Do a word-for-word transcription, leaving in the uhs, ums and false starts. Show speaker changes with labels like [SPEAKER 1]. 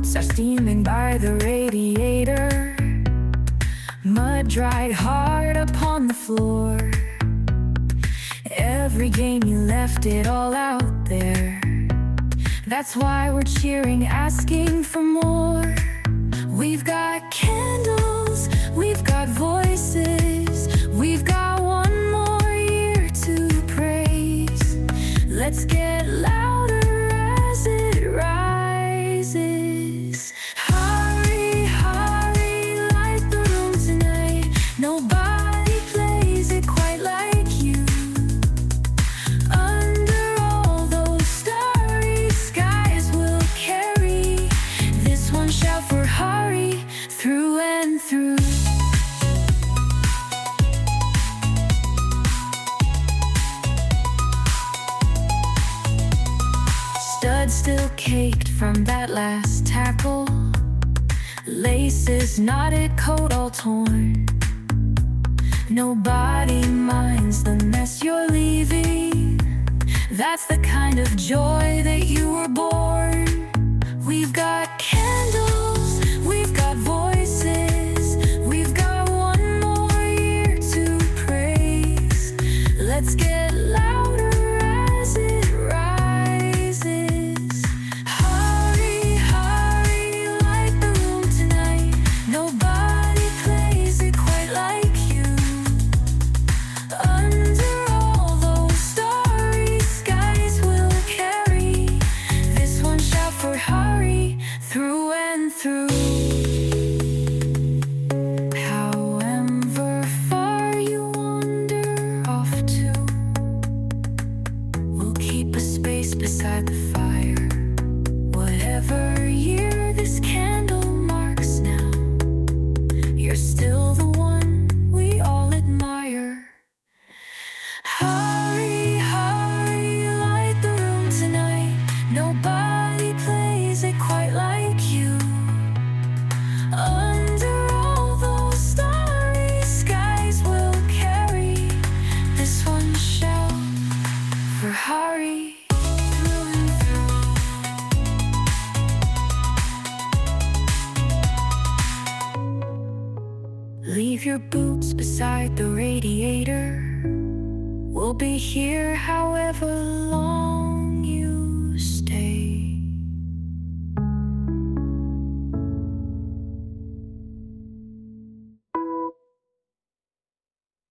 [SPEAKER 1] boots are steaming by the radiator. Mud dried hard upon the floor. Every game you left it all out there. That's why we're cheering, asking for more. We've got candles, we've got voices, we've got one more year to praise. Let's get louder as it rises. Hurry, hurry, light the room tonight. Nobody plays it quite like you. Under all those starry skies we'll carry this one shout for hurry through and through. Studs still caked from that last tackle. Laces knotted, coat all torn. Nobody minds the mess you're leaving. That's the kind of joy that you were born. We've got candles, we've got voices, we've got one more year to praise. Let's get louder as it rises. Hurry, hurry, light the room tonight. Nobody plays it quite like you. Under all those starry skies we'll carry this one shout for hurry through and through. However far you wander off to, we'll keep a space beside the fire. Whatever year this candle marks now, you're still the one we all admire. Hurry, hurry, light the room tonight. Nobody plays it quite like you. Under all those starry skies we'll carry this one shout for hurry through and through. Leave your boots beside the radiator. We'll be here however